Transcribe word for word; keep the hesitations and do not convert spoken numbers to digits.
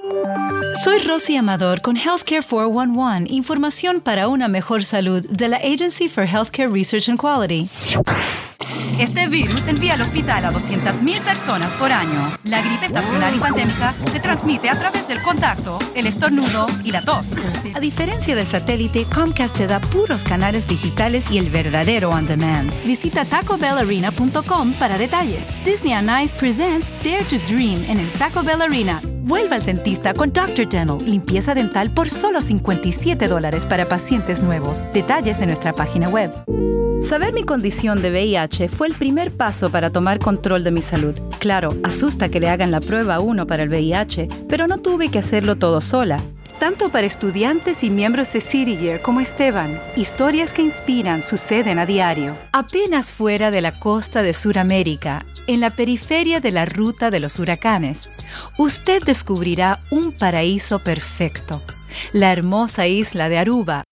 Soy Rosy Amador con Healthcare cuatro uno uno, información para una mejor salud de la Agency for Healthcare Research and Quality. Este virus envía al hospital a doscientas mil personas por año. La gripe estacional y pandémica se transmite a través del contacto, el estornudo y la tos. A diferencia del satélite, Comcast te da puros canales digitales y el verdadero on demand. Visita taco bell arena punto com para detalles. Disney on Ice presents Dare to Dream en el Taco Bell Arena. Vuelva al dentista con doctor Dental. Limpieza dental por solo cincuenta y siete dólares para pacientes nuevos. Detalles en nuestra página web. Saber mi condición de V I H fue el primer paso para tomar control de mi salud. Claro, asusta que le hagan la prueba a uno para el V I H, pero no tuve que hacerlo todo sola. Tanto para estudiantes y miembros de City Year como Esteban, historias que inspiran suceden a diario. Apenas fuera de la costa de Sudamérica, en la periferia de la ruta de los huracanes, usted descubrirá un paraíso perfecto, la hermosa isla de Aruba,